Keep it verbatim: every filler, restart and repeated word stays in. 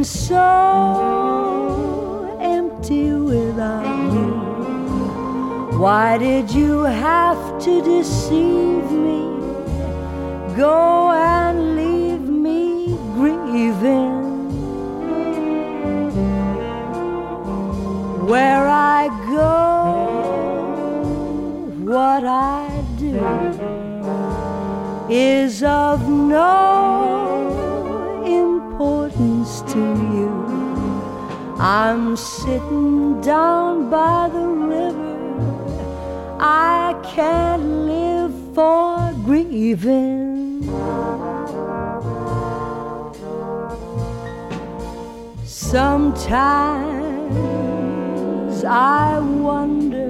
so empty without you. Why did you have to deceive me? Go and leave me grieving. Where I go, what I do is of no importance to you. I'm sitting down by the river. I can't live for grieving. Sometimes I wonder